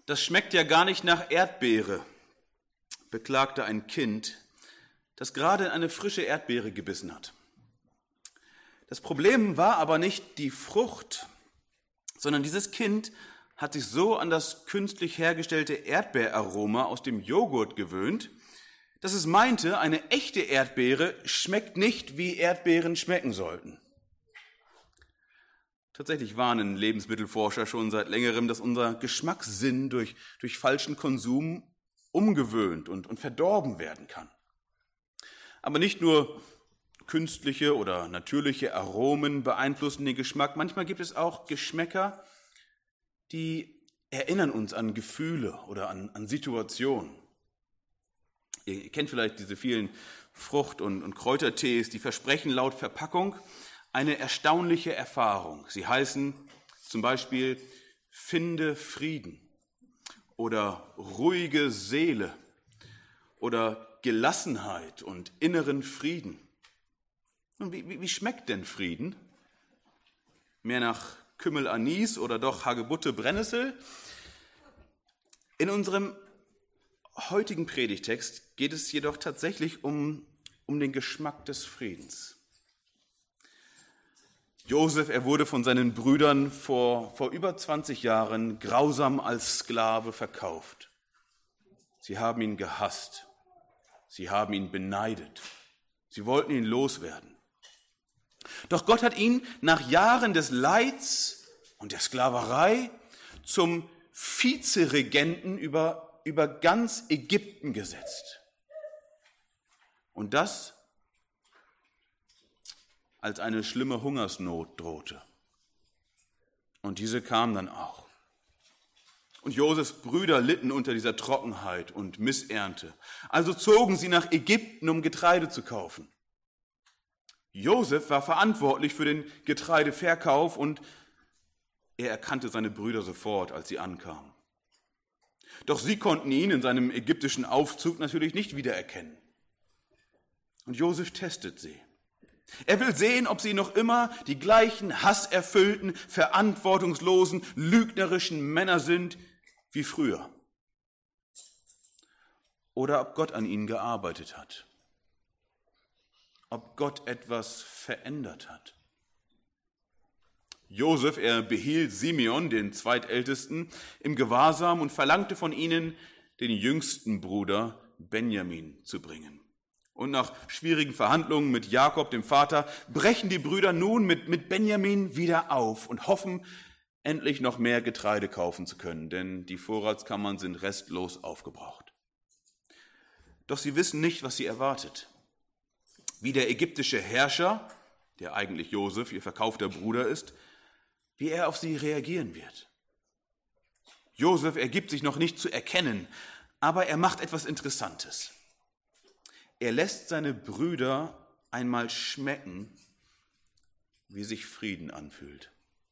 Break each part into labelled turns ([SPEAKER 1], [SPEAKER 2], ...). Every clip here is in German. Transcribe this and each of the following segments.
[SPEAKER 1] Das schmeckt ja gar nicht nach Erdbeere, beklagte ein Kind, das gerade in eine frische Erdbeere gebissen hat. Das Problem war aber nicht die Frucht, sondern dieses Kind hat sich so an das künstlich hergestellte Erdbeeraroma aus dem Joghurt gewöhnt, dass es meinte, eine echte Erdbeere schmeckt nicht, wie Erdbeeren schmecken sollten. Tatsächlich warnen Lebensmittelforscher schon seit längerem, dass unser Geschmackssinn durch falschen Konsum umgewöhnt und verdorben werden kann. Aber nicht nur künstliche oder natürliche Aromen beeinflussen den Geschmack. Manchmal gibt es auch Geschmäcker, die erinnern uns an Gefühle oder an Situationen. Ihr kennt vielleicht diese vielen Frucht- und Kräutertees, die versprechen laut Verpackung eine erstaunliche Erfahrung. Sie heißen zum Beispiel Finde Frieden oder ruhige Seele oder Gelassenheit und inneren Frieden. Und wie schmeckt denn Frieden? Mehr nach Kümmel Anis oder doch Hagebutte Brennnessel? In unserem heutigen Predigtext geht es jedoch tatsächlich um den Geschmack des Friedens. Josef, er wurde von seinen Brüdern vor über 20 Jahren grausam als Sklave verkauft. Sie haben ihn gehasst. Sie haben ihn beneidet. Sie wollten ihn loswerden. Doch Gott hat ihn nach Jahren des Leids und der Sklaverei zum Vizeregenten über ganz Ägypten gesetzt. Und das, als eine schlimme Hungersnot drohte. Und diese kam dann auch. Und Josefs Brüder litten unter dieser Trockenheit und Missernte. Also zogen sie nach Ägypten, um Getreide zu kaufen. Josef war verantwortlich für den Getreideverkauf und er erkannte seine Brüder sofort, als sie ankamen. Doch sie konnten ihn in seinem ägyptischen Aufzug natürlich nicht wiedererkennen. Und Josef testet sie. Er will sehen, ob sie noch immer die gleichen hasserfüllten, verantwortungslosen, lügnerischen Männer sind wie früher. Oder ob Gott an ihnen gearbeitet hat. Ob Gott etwas verändert hat. Josef, er behielt Simeon, den Zweitältesten, im Gewahrsam und verlangte von ihnen, den jüngsten Bruder Benjamin zu bringen. Und nach schwierigen Verhandlungen mit Jakob, dem Vater, brechen die Brüder nun mit Benjamin wieder auf und hoffen, endlich noch mehr Getreide kaufen zu können, denn die Vorratskammern sind restlos aufgebraucht. Doch sie wissen nicht, was sie erwartet. Wie der ägyptische Herrscher, der eigentlich Josef, ihr verkaufter Bruder ist, wie er auf sie reagieren wird. Josef ergibt sich noch nicht zu erkennen, aber er macht etwas Interessantes. Er lässt seine Brüder einmal schmecken, wie sich Frieden anfühlt.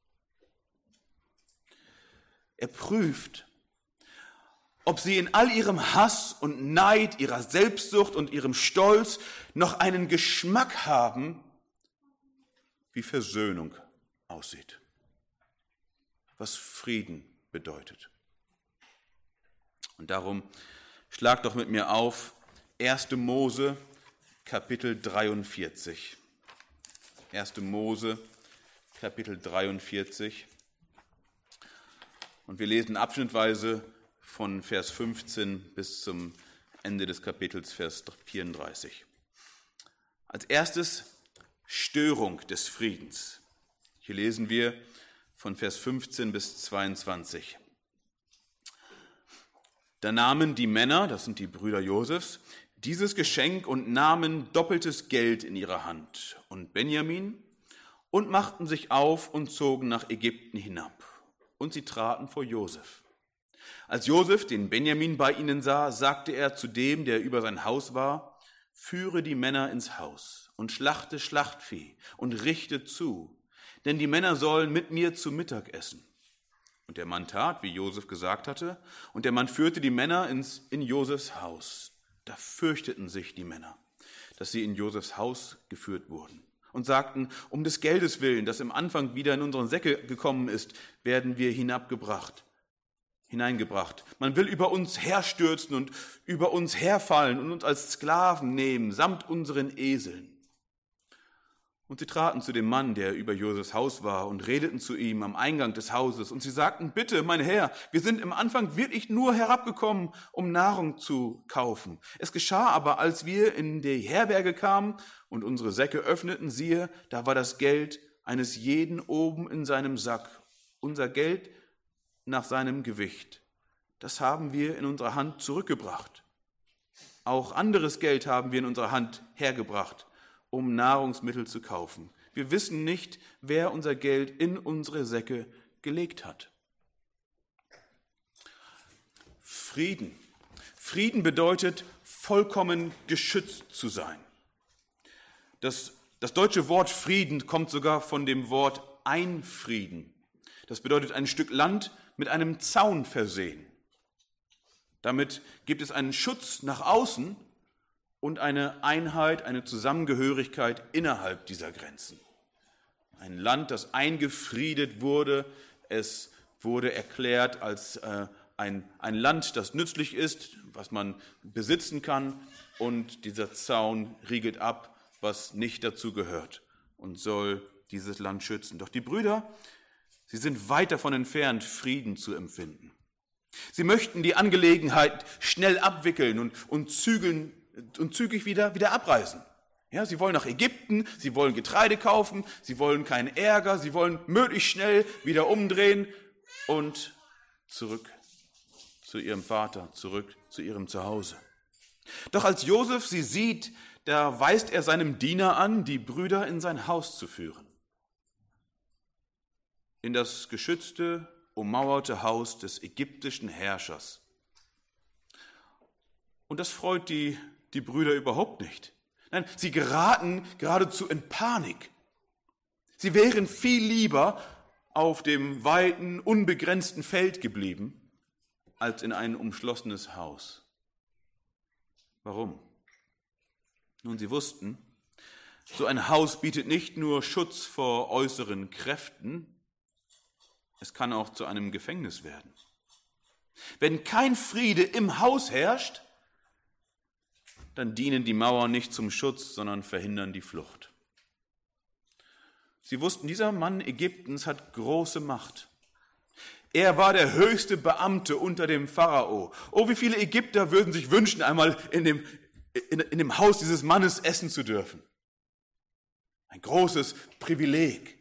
[SPEAKER 1] Er prüft, ob sie in all ihrem Hass und Neid, ihrer Selbstsucht und ihrem Stolz noch einen Geschmack haben, wie Versöhnung aussieht, was Frieden bedeutet. Und darum schlag doch mit mir auf 1. Mose, Kapitel 43. 1. Mose, Kapitel 43. Und wir lesen abschnittweise von Vers 15 bis zum Ende des Kapitels, Vers 34. Als erstes Störung des Friedens. Hier lesen wir von Vers 15 bis 22. Da nahmen die Männer, das sind die Brüder Josefs, dieses Geschenk und nahmen doppeltes Geld in ihre Hand und Benjamin und machten sich auf und zogen nach Ägypten hinab. Und sie traten vor Josef. Als Josef den Benjamin bei ihnen sah, sagte er zu dem, der über sein Haus war, führe die Männer ins Haus und schlachte Schlachtvieh und richte zu, denn die Männer sollen mit mir zu Mittag essen. Und der Mann tat, wie Josef gesagt hatte, und der Mann führte die Männer in Josefs Haus. Da fürchteten sich die Männer, dass sie in Josefs Haus geführt wurden und sagten, um des Geldes willen, das im Anfang wieder in unseren Säcke gekommen ist, werden wir hinabgebracht. hineingebracht. Man will über uns herstürzen und über uns herfallen und uns als Sklaven nehmen, samt unseren Eseln. Und sie traten zu dem Mann, der über Josefs Haus war, und redeten zu ihm am Eingang des Hauses. Und sie sagten, bitte, mein Herr, wir sind im Anfang wirklich nur herabgekommen, um Nahrung zu kaufen. Es geschah aber, als wir in die Herberge kamen und unsere Säcke öffneten, siehe, da war das Geld eines jeden oben in seinem Sack, unser Geld nach seinem Gewicht. Das haben wir in unserer Hand zurückgebracht. Auch anderes Geld haben wir in unserer Hand hergebracht, um Nahrungsmittel zu kaufen. Wir wissen nicht, wer unser Geld in unsere Säcke gelegt hat. Frieden. Frieden bedeutet, vollkommen geschützt zu sein. Das deutsche Wort Frieden kommt sogar von dem Wort Einfrieden. Das bedeutet ein Stück Land mit einem Zaun versehen. Damit gibt es einen Schutz nach außen und eine Einheit, eine Zusammengehörigkeit innerhalb dieser Grenzen. Ein Land, das eingefriedet wurde, es wurde erklärt als ein Land, das nützlich ist, was man besitzen kann, und dieser Zaun riegelt ab, was nicht dazu gehört und soll dieses Land schützen. Doch die Brüder, sie sind weit davon entfernt, Frieden zu empfinden. Sie möchten die Angelegenheit schnell abwickeln und zügig wieder abreisen. Ja, sie wollen nach Ägypten, sie wollen Getreide kaufen, sie wollen keinen Ärger, sie wollen möglichst schnell wieder umdrehen und zurück zu ihrem Vater, zurück zu ihrem Zuhause. Doch als Josef sie sieht, da weist er seinem Diener an, die Brüder in sein Haus zu führen. In das geschützte, ummauerte Haus des ägyptischen Herrschers. Und das freut die Brüder überhaupt nicht. Nein, sie geraten geradezu in Panik. Sie wären viel lieber auf dem weiten, unbegrenzten Feld geblieben, als in ein umschlossenes Haus. Warum? Nun, sie wussten, so ein Haus bietet nicht nur Schutz vor äußeren Kräften, es kann auch zu einem Gefängnis werden. Wenn kein Friede im Haus herrscht, dann dienen die Mauern nicht zum Schutz, sondern verhindern die Flucht. Sie wussten, dieser Mann Ägyptens hat große Macht. Er war der höchste Beamte unter dem Pharao. Oh, wie viele Ägypter würden sich wünschen, einmal in dem Haus dieses Mannes essen zu dürfen. Ein großes Privileg.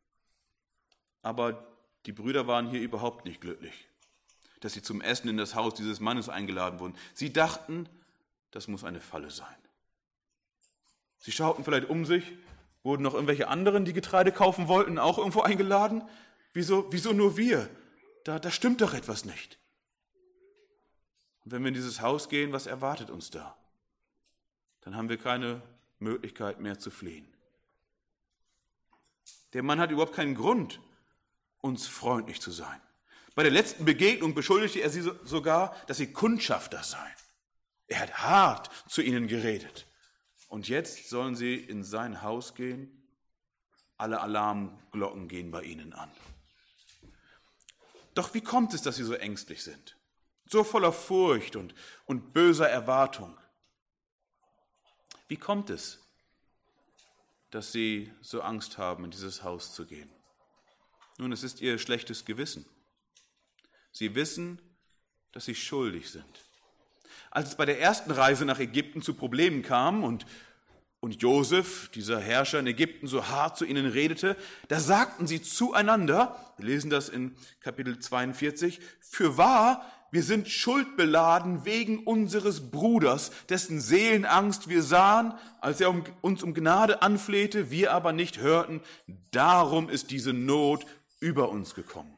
[SPEAKER 1] Aber die Brüder waren hier überhaupt nicht glücklich, dass sie zum Essen in das Haus dieses Mannes eingeladen wurden. Sie dachten, das muss eine Falle sein. Sie schauten vielleicht um sich, wurden noch irgendwelche anderen, die Getreide kaufen wollten, auch irgendwo eingeladen? Wieso nur wir? Da stimmt doch etwas nicht. Und wenn wir in dieses Haus gehen, was erwartet uns da? Dann haben wir keine Möglichkeit mehr zu fliehen. Der Mann hat überhaupt keinen Grund, uns freundlich zu sein. Bei der letzten Begegnung beschuldigte er sie sogar, dass sie Kundschafter seien. Er hat hart zu ihnen geredet. Und jetzt sollen sie in sein Haus gehen. Alle Alarmglocken gehen bei ihnen an. Doch wie kommt es, dass sie so ängstlich sind? So voller Furcht und böser Erwartung? Wie kommt es, dass sie so Angst haben, in dieses Haus zu gehen? Nun, es ist ihr schlechtes Gewissen. Sie wissen, dass sie schuldig sind. Als es bei der ersten Reise nach Ägypten zu Problemen kam und Josef, dieser Herrscher in Ägypten, so hart zu ihnen redete, da sagten sie zueinander, wir lesen das in Kapitel 42, fürwahr, wir sind schuldbeladen wegen unseres Bruders, dessen Seelenangst wir sahen, als er uns um Gnade anflehte, wir aber nicht hörten. Darum ist diese Not über uns gekommen.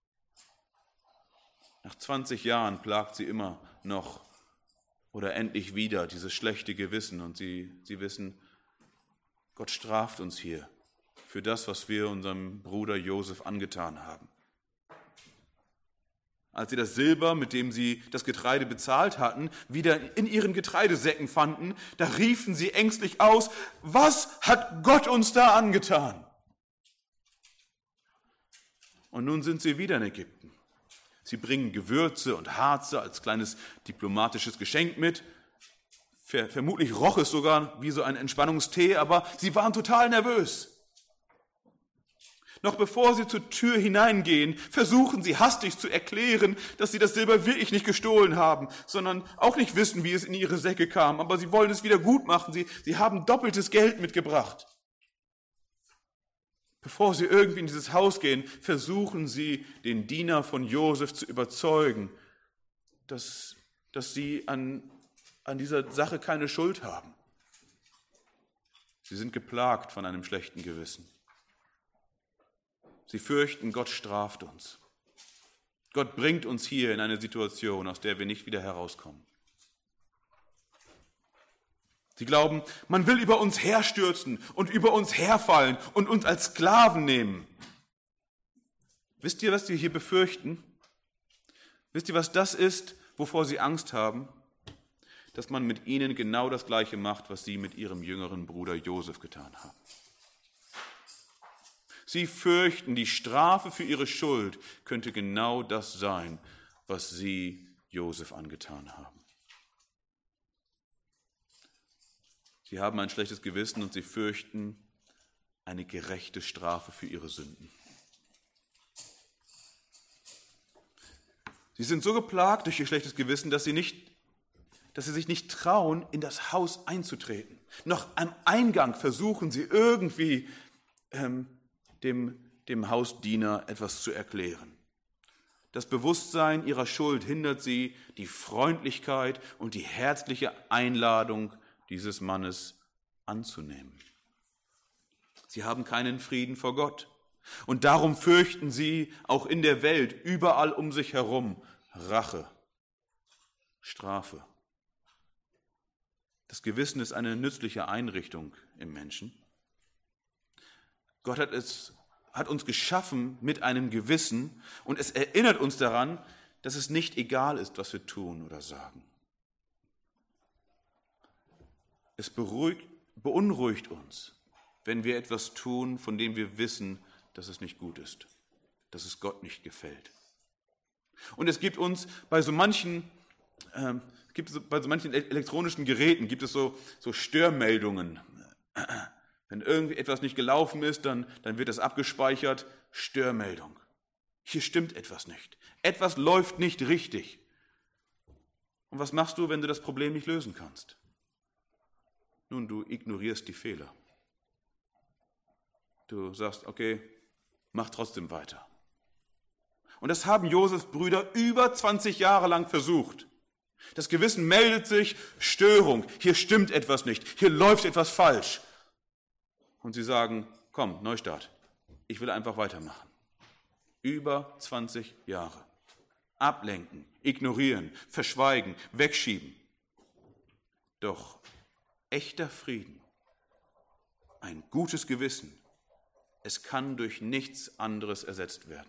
[SPEAKER 1] Nach 20 Jahren plagt sie immer noch oder endlich wieder dieses schlechte Gewissen und sie wissen, Gott straft uns hier für das, was wir unserem Bruder Josef angetan haben. Als sie das Silber, mit dem sie das Getreide bezahlt hatten, wieder in ihren Getreidesäcken fanden, da riefen sie ängstlich aus, was hat Gott uns da angetan? Und nun sind sie wieder in Ägypten. Sie bringen Gewürze und Harze als kleines diplomatisches Geschenk mit. Vermutlich roch es sogar wie so ein Entspannungstee, aber sie waren total nervös. Noch bevor sie zur Tür hineingehen, versuchen sie hastig zu erklären, dass sie das Silber wirklich nicht gestohlen haben, sondern auch nicht wissen, wie es in ihre Säcke kam, aber sie wollen es wieder gut machen. Sie haben doppeltes Geld mitgebracht. Bevor sie irgendwie in dieses Haus gehen, versuchen sie, den Diener von Josef zu überzeugen, dass sie an dieser Sache keine Schuld haben. Sie sind geplagt von einem schlechten Gewissen. Sie fürchten, Gott straft uns. Gott bringt uns hier in eine Situation, aus der wir nicht wieder herauskommen. Sie glauben, man will über uns herstürzen und über uns herfallen und uns als Sklaven nehmen. Wisst ihr, was sie hier befürchten? Wisst ihr, was das ist, wovor sie Angst haben? Dass man mit ihnen genau das Gleiche macht, was sie mit ihrem jüngeren Bruder Josef getan haben. Sie fürchten, die Strafe für ihre Schuld könnte genau das sein, was sie Josef angetan haben. Sie haben ein schlechtes Gewissen und sie fürchten eine gerechte Strafe für ihre Sünden. Sie sind so geplagt durch ihr schlechtes Gewissen, dass sie sich nicht trauen, in das Haus einzutreten. Noch am Eingang versuchen sie irgendwie dem Hausdiener etwas zu erklären. Das Bewusstsein ihrer Schuld hindert sie, die Freundlichkeit und die herzliche Einladung dieses Mannes anzunehmen. Sie haben keinen Frieden vor Gott. Und darum fürchten sie auch in der Welt, überall um sich herum, Rache, Strafe. Das Gewissen ist eine nützliche Einrichtung im Menschen. Gott hat uns geschaffen mit einem Gewissen und es erinnert uns daran, dass es nicht egal ist, was wir tun oder sagen. Es beunruhigt uns, wenn wir etwas tun, von dem wir wissen, dass es nicht gut ist, dass es Gott nicht gefällt. Und es gibt uns bei so manchen elektronischen Geräten gibt es so Störmeldungen. Wenn irgendetwas nicht gelaufen ist, dann wird das abgespeichert, Störmeldung. Hier stimmt etwas nicht. Etwas läuft nicht richtig. Und was machst du, wenn du das Problem nicht lösen kannst? Nun, du ignorierst die Fehler. Du sagst, okay, mach trotzdem weiter. Und das haben Josefs Brüder über 20 Jahre lang versucht. Das Gewissen meldet sich, Störung, hier stimmt etwas nicht, hier läuft etwas falsch. Und sie sagen, komm, Neustart, ich will einfach weitermachen. Über 20 Jahre. Ablenken, ignorieren, verschweigen, wegschieben. Doch echter Frieden, ein gutes Gewissen, es kann durch nichts anderes ersetzt werden.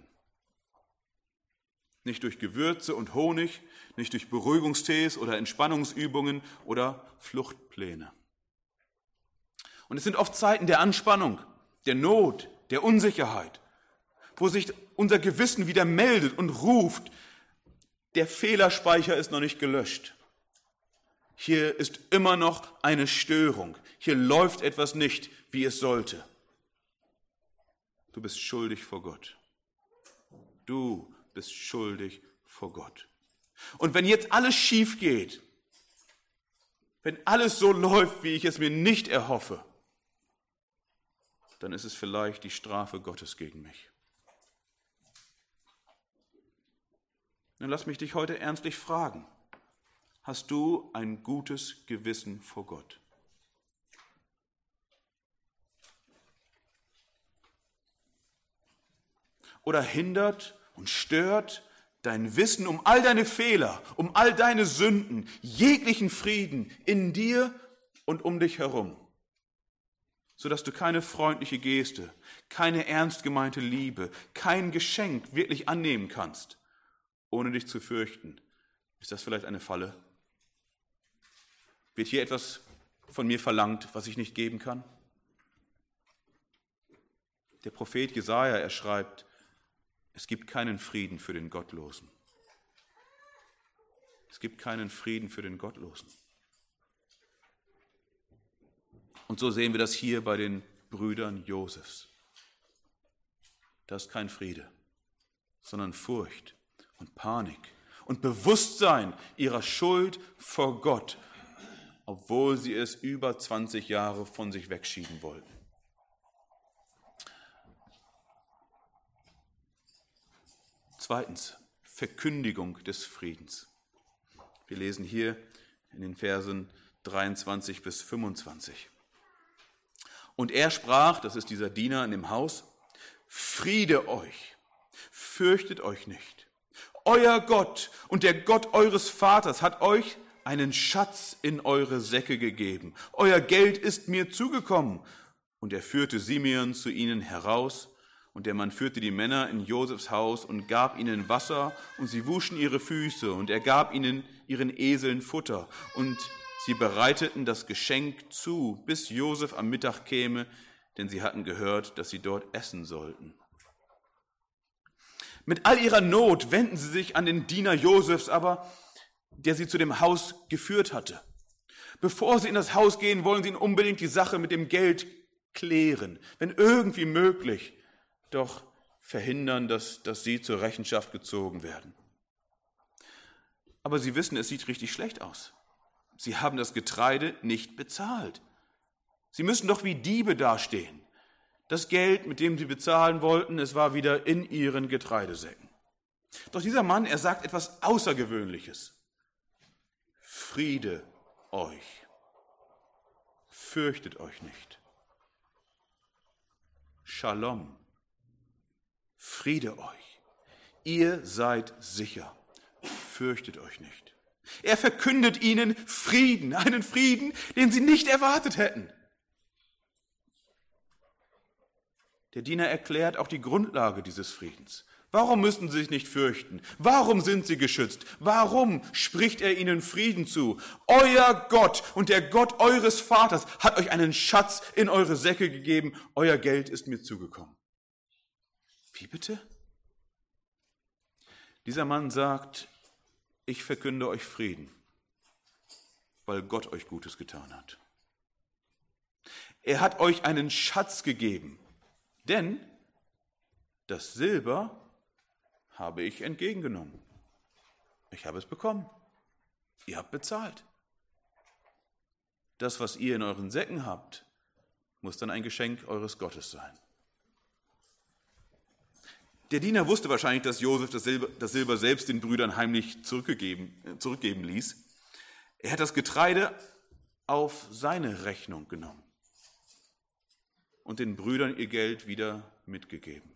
[SPEAKER 1] Nicht durch Gewürze und Honig, nicht durch Beruhigungstees oder Entspannungsübungen oder Fluchtpläne. Und es sind oft Zeiten der Anspannung, der Not, der Unsicherheit, wo sich unser Gewissen wieder meldet und ruft, der Fehlerspeicher ist noch nicht gelöscht. Hier ist immer noch eine Störung. Hier läuft etwas nicht, wie es sollte. Du bist schuldig vor Gott. Du bist schuldig vor Gott. Und wenn jetzt alles schief geht, wenn alles so läuft, wie ich es mir nicht erhoffe, dann ist es vielleicht die Strafe Gottes gegen mich. Nun lass mich dich heute ernstlich fragen. Hast du ein gutes Gewissen vor Gott? Oder hindert und stört dein Wissen um all deine Fehler, um all deine Sünden, jeglichen Frieden in dir und um dich herum, sodass du keine freundliche Geste, keine ernst gemeinte Liebe, kein Geschenk wirklich annehmen kannst, ohne dich zu fürchten? Ist das vielleicht eine Falle? Wird hier etwas von mir verlangt, was ich nicht geben kann? Der Prophet Jesaja, er schreibt, es gibt keinen Frieden für den Gottlosen. Es gibt keinen Frieden für den Gottlosen. Und so sehen wir das hier bei den Brüdern Josefs. Das ist kein Friede, sondern Furcht und Panik und Bewusstsein ihrer Schuld vor Gott, obwohl sie es über 20 Jahre von sich wegschieben wollten. Zweitens, Verkündigung des Friedens. Wir lesen hier in den Versen 23 bis 25. Und er sprach, das ist dieser Diener in dem Haus, Friede euch, fürchtet euch nicht. Euer Gott und der Gott eures Vaters hat euch einen Schatz in eure Säcke gegeben. Euer Geld ist mir zugekommen. Und er führte Simeon zu ihnen heraus. Und der Mann führte die Männer in Josefs Haus und gab ihnen Wasser, und sie wuschen ihre Füße, und er gab ihnen ihren Eseln Futter. Und sie bereiteten das Geschenk zu, bis Josef am Mittag käme, denn sie hatten gehört, dass sie dort essen sollten. Mit all ihrer Not wenden sie sich an den Diener Josefs, aber der sie zu dem Haus geführt hatte. Bevor sie in das Haus gehen, wollen sie unbedingt die Sache mit dem Geld klären, wenn irgendwie möglich, doch verhindern, dass sie zur Rechenschaft gezogen werden. Aber sie wissen, es sieht richtig schlecht aus. Sie haben das Getreide nicht bezahlt. Sie müssen doch wie Diebe dastehen. Das Geld, mit dem sie bezahlen wollten, es war wieder in ihren Getreidesäcken. Doch dieser Mann, er sagt etwas Außergewöhnliches. Friede euch. Fürchtet euch nicht. Shalom. Friede euch. Ihr seid sicher. Fürchtet euch nicht. Er verkündet ihnen Frieden, einen Frieden, den sie nicht erwartet hätten. Der Diener erklärt auch die Grundlage dieses Friedens. Warum müssen sie sich nicht fürchten? Warum sind sie geschützt? Warum spricht er ihnen Frieden zu? Euer Gott und der Gott eures Vaters hat euch einen Schatz in eure Säcke gegeben. Euer Geld ist mir zugekommen. Wie bitte? Dieser Mann sagt, ich verkünde euch Frieden, weil Gott euch Gutes getan hat. Er hat euch einen Schatz gegeben, denn das Silber habe ich entgegengenommen. Ich habe es bekommen. Ihr habt bezahlt. Das, was ihr in euren Säcken habt, muss dann ein Geschenk eures Gottes sein. Der Diener wusste wahrscheinlich, dass Josef das Silber selbst den Brüdern heimlich zurückgeben ließ. Er hat das Getreide auf seine Rechnung genommen und den Brüdern ihr Geld wieder mitgegeben.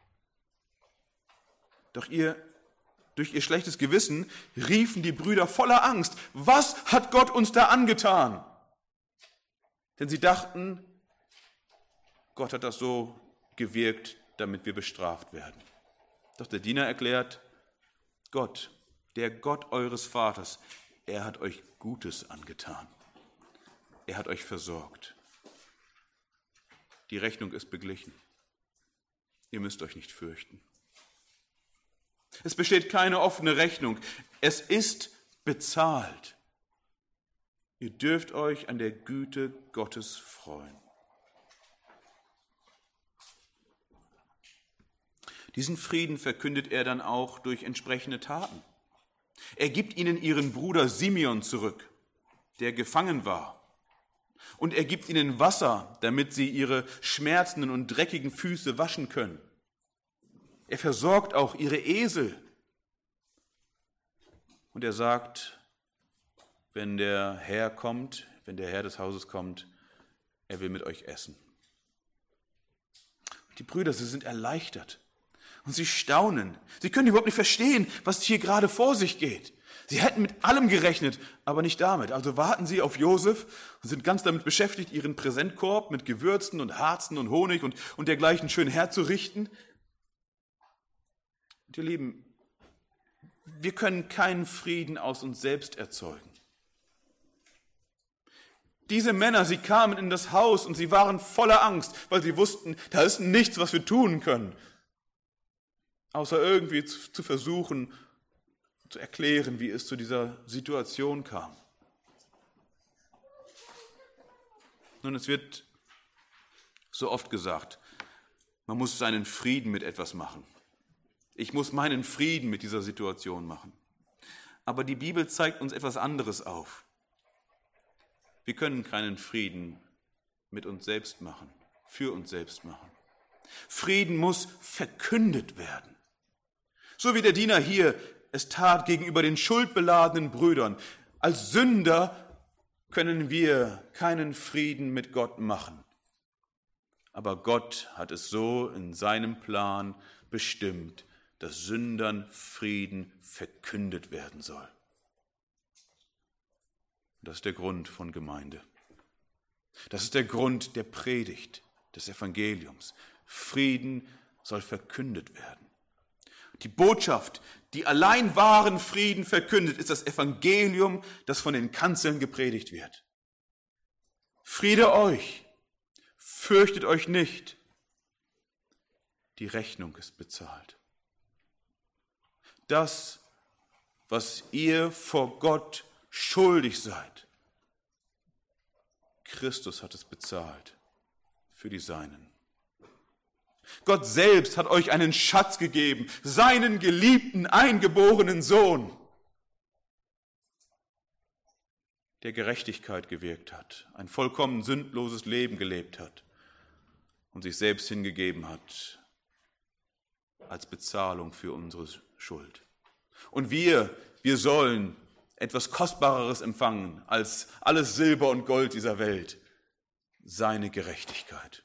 [SPEAKER 1] Doch durch ihr schlechtes Gewissen riefen die Brüder voller Angst, was hat Gott uns da angetan? Denn sie dachten, Gott hat das so gewirkt, damit wir bestraft werden. Doch der Diener erklärt, Gott, der Gott eures Vaters, er hat euch Gutes angetan. Er hat euch versorgt. Die Rechnung ist beglichen. Ihr müsst euch nicht fürchten. Es besteht keine offene Rechnung. Es ist bezahlt. Ihr dürft euch an der Güte Gottes freuen. Diesen Frieden verkündet er dann auch durch entsprechende Taten. Er gibt ihnen ihren Bruder Simeon zurück, der gefangen war. Und er gibt ihnen Wasser, damit sie ihre schmerzenden und dreckigen Füße waschen können. Er versorgt auch ihre Esel. Und er sagt, wenn der Herr des Hauses kommt, er will mit euch essen. Die Brüder, sie sind erleichtert. Und sie staunen. Sie können überhaupt nicht verstehen, was hier gerade vor sich geht. Sie hätten mit allem gerechnet, aber nicht damit. Also warten sie auf Josef und sind ganz damit beschäftigt, ihren Präsentkorb mit Gewürzen und Harzen und Honig und dergleichen schön herzurichten. Und ihr Lieben, wir können keinen Frieden aus uns selbst erzeugen. Diese Männer, sie kamen in das Haus und sie waren voller Angst, weil sie wussten, da ist nichts, was wir tun können, außer irgendwie zu versuchen, zu erklären, wie es zu dieser Situation kam. Nun, es wird so oft gesagt, man muss seinen Frieden mit etwas machen. Ich muss meinen Frieden mit dieser Situation machen. Aber die Bibel zeigt uns etwas anderes auf. Wir können keinen Frieden mit uns selbst machen, für uns selbst machen. Frieden muss verkündet werden. So wie der Diener hier es tat gegenüber den schuldbeladenen Brüdern. Als Sünder können wir keinen Frieden mit Gott machen. Aber Gott hat es so in seinem Plan bestimmt, dass Sündern Frieden verkündet werden soll. Das ist der Grund von Gemeinde. Das ist der Grund der Predigt, des Evangeliums. Frieden soll verkündet werden. Die Botschaft, die allein wahren Frieden verkündet, ist das Evangelium, das von den Kanzeln gepredigt wird. Friede euch, fürchtet euch nicht. Die Rechnung ist bezahlt. Das, was ihr vor Gott schuldig seid, Christus hat es bezahlt für die Seinen. Gott selbst hat euch einen Schatz gegeben, seinen geliebten, eingeborenen Sohn, der Gerechtigkeit gewirkt hat, ein vollkommen sündloses Leben gelebt hat und sich selbst hingegeben hat als Bezahlung für unsere Schuld. Und wir sollen etwas Kostbareres empfangen als alles Silber und Gold dieser Welt, seine Gerechtigkeit.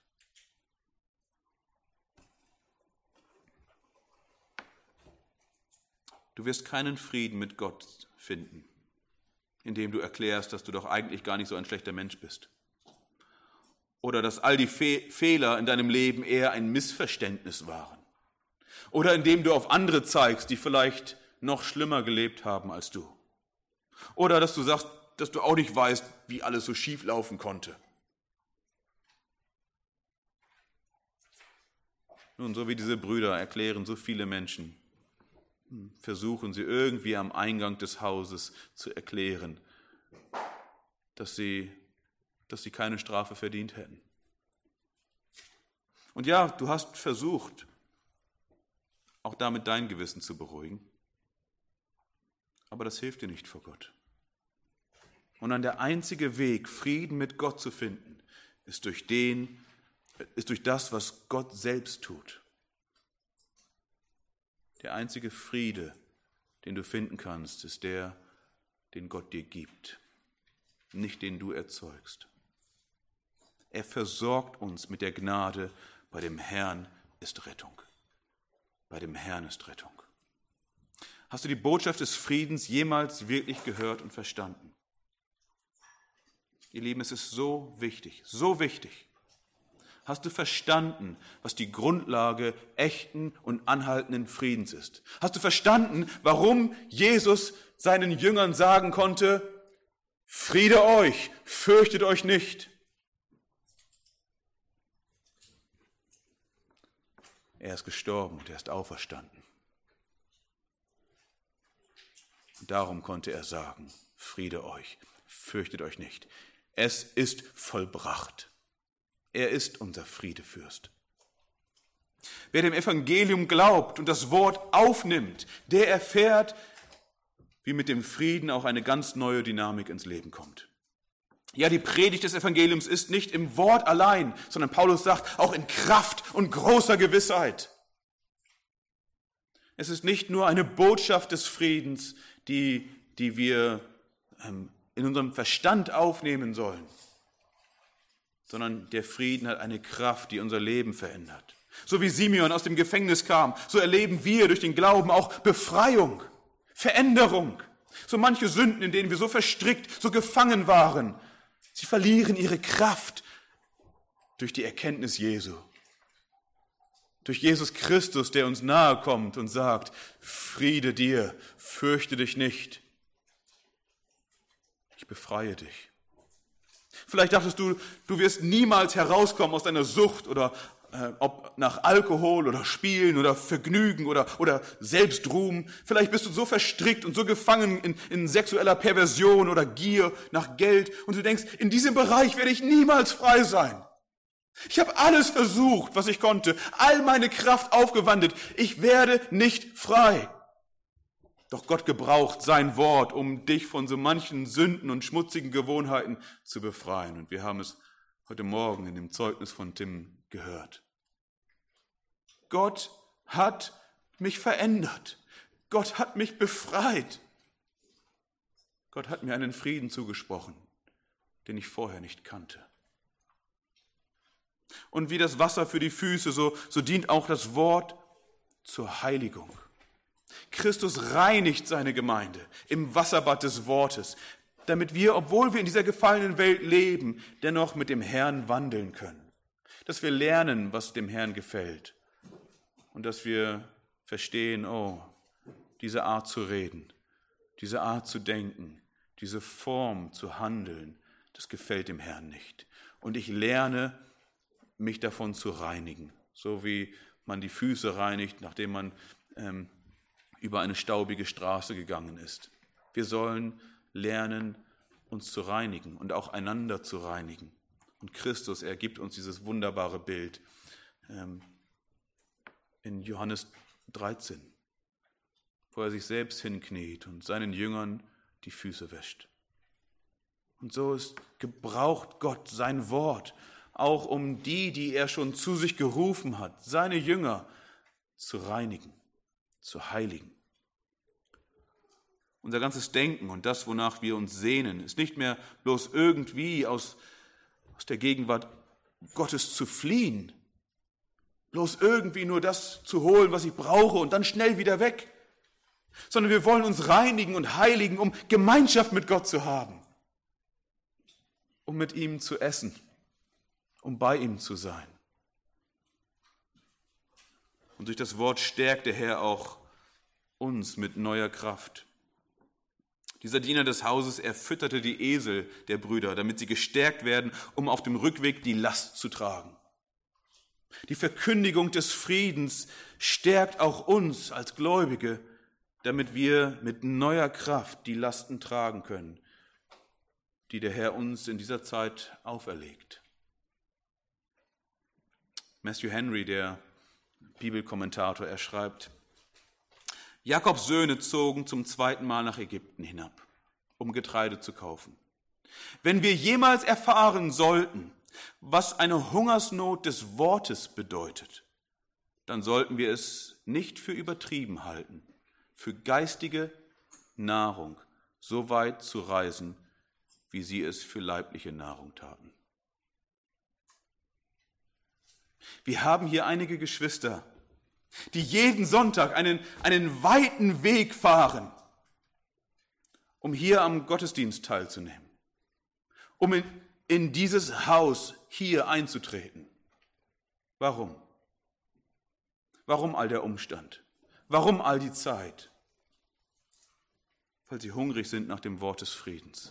[SPEAKER 1] Du wirst keinen Frieden mit Gott finden, indem du erklärst, dass du doch eigentlich gar nicht so ein schlechter Mensch bist. Oder dass all die Fehler in deinem Leben eher ein Missverständnis waren. Oder indem du auf andere zeigst, die vielleicht noch schlimmer gelebt haben als du. Oder dass du sagst, dass du auch nicht weißt, wie alles so schief laufen konnte. Nun, so wie diese Brüder erklären so viele Menschen, versuchen sie irgendwie am Eingang des Hauses zu erklären, dass sie keine Strafe verdient hätten. Und ja, du hast versucht, auch damit dein Gewissen zu beruhigen, aber das hilft dir nicht vor Gott. Und dann der einzige Weg, Frieden mit Gott zu finden, ist durch das, was Gott selbst tut. Der einzige Friede, den du finden kannst, ist der, den Gott dir gibt, nicht den du erzeugst. Er versorgt uns mit der Gnade, bei dem Herrn ist Rettung. Bei dem Herrn ist Rettung. Hast du die Botschaft des Friedens jemals wirklich gehört und verstanden? Ihr Lieben, es ist so wichtig, so wichtig. Hast du verstanden, was die Grundlage echten und anhaltenden Friedens ist? Hast du verstanden, warum Jesus seinen Jüngern sagen konnte, Friede euch, fürchtet euch nicht? Er ist gestorben und er ist auferstanden. Und darum konnte er sagen, Friede euch, fürchtet euch nicht. Es ist vollbracht. Er ist unser Friedefürst. Wer dem Evangelium glaubt und das Wort aufnimmt, der erfährt, wie mit dem Frieden auch eine ganz neue Dynamik ins Leben kommt. Ja, die Predigt des Evangeliums ist nicht im Wort allein, sondern Paulus sagt, auch in Kraft und großer Gewissheit. Es ist nicht nur eine Botschaft des Friedens, die wir in unserem Verstand aufnehmen sollen, sondern der Frieden hat eine Kraft, die unser Leben verändert. So wie Simeon aus dem Gefängnis kam, so erleben wir durch den Glauben auch Befreiung, Veränderung. So manche Sünden, in denen wir so verstrickt, so gefangen waren, sie verlieren ihre Kraft durch die Erkenntnis Jesu. Durch Jesus Christus, der uns nahe kommt und sagt, Friede dir, fürchte dich nicht. Ich befreie dich. Vielleicht dachtest du, du wirst niemals herauskommen aus deiner Sucht oder ob nach Alkohol oder Spielen oder Vergnügen oder Selbstruhm. Vielleicht bist du so verstrickt und so gefangen in sexueller Perversion oder Gier nach Geld und du denkst, in diesem Bereich werde ich niemals frei sein. Ich habe alles versucht, was ich konnte, all meine Kraft aufgewandt. Ich werde nicht frei. Doch Gott gebraucht sein Wort, um dich von so manchen Sünden und schmutzigen Gewohnheiten zu befreien. Und wir haben es heute Morgen in dem Zeugnis von Tim gehört. Gott hat mich verändert. Gott hat mich befreit. Gott hat mir einen Frieden zugesprochen, den ich vorher nicht kannte. Und wie das Wasser für die Füße, so dient auch das Wort zur Heiligung. Christus reinigt seine Gemeinde im Wasserbad des Wortes, damit wir, obwohl wir in dieser gefallenen Welt leben, dennoch mit dem Herrn wandeln können. Dass wir lernen, was dem Herrn gefällt. Und dass wir verstehen, diese Art zu reden, diese Art zu denken, diese Form zu handeln, das gefällt dem Herrn nicht. Und ich lerne, mich davon zu reinigen. So wie man die Füße reinigt, nachdem man über eine staubige Straße gegangen ist. Wir sollen lernen, uns zu reinigen und auch einander zu reinigen. Und Christus, er gibt uns dieses wunderbare Bild in Johannes 13, wo er sich selbst hinkniet und seinen Jüngern die Füße wäscht. Und so gebraucht Gott sein Wort, auch um die er schon zu sich gerufen hat, seine Jünger zu reinigen, zu heiligen. Unser ganzes Denken und das, wonach wir uns sehnen, ist nicht mehr bloß irgendwie aus der Gegenwart Gottes zu fliehen, bloß irgendwie nur das zu holen, was ich brauche und dann schnell wieder weg, sondern wir wollen uns reinigen und heiligen, um Gemeinschaft mit Gott zu haben, um mit ihm zu essen, um bei ihm zu sein. Und durch das Wort stärkt der Herr auch uns mit neuer Kraft. Dieser Diener des Hauses, er fütterte die Esel der Brüder, damit sie gestärkt werden, um auf dem Rückweg die Last zu tragen. Die Verkündigung des Friedens stärkt auch uns als Gläubige, damit wir mit neuer Kraft die Lasten tragen können, die der Herr uns in dieser Zeit auferlegt. Matthew Henry, der Bibelkommentator, er schreibt: Jakobs Söhne zogen zum zweiten Mal nach Ägypten hinab, um Getreide zu kaufen. Wenn wir jemals erfahren sollten, was eine Hungersnot des Wortes bedeutet, dann sollten wir es nicht für übertrieben halten, für geistige Nahrung so weit zu reisen, wie sie es für leibliche Nahrung taten. Wir haben hier einige Geschwister, die jeden Sonntag einen weiten Weg fahren, um hier am Gottesdienst teilzunehmen, um in dieses Haus hier einzutreten. Warum? Warum all der Umstand? Warum all die Zeit? Weil sie hungrig sind nach dem Wort des Friedens,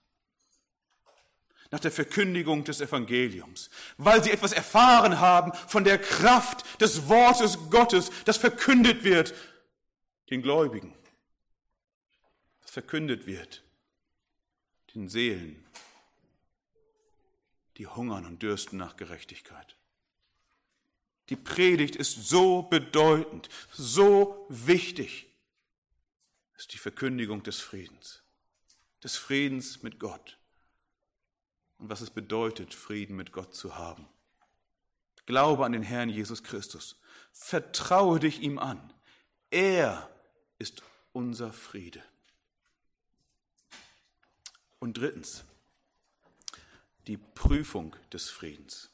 [SPEAKER 1] nach der Verkündigung des Evangeliums, weil sie etwas erfahren haben von der Kraft des Wortes Gottes, das verkündet wird den Gläubigen, das verkündet wird den Seelen, die hungern und dürsten nach Gerechtigkeit. Die Predigt ist so bedeutend, so wichtig, ist die Verkündigung des Friedens mit Gott. Und was es bedeutet, Frieden mit Gott zu haben. Glaube an den Herrn Jesus Christus. Vertraue dich ihm an. Er ist unser Friede. Und drittens, die Prüfung des Friedens.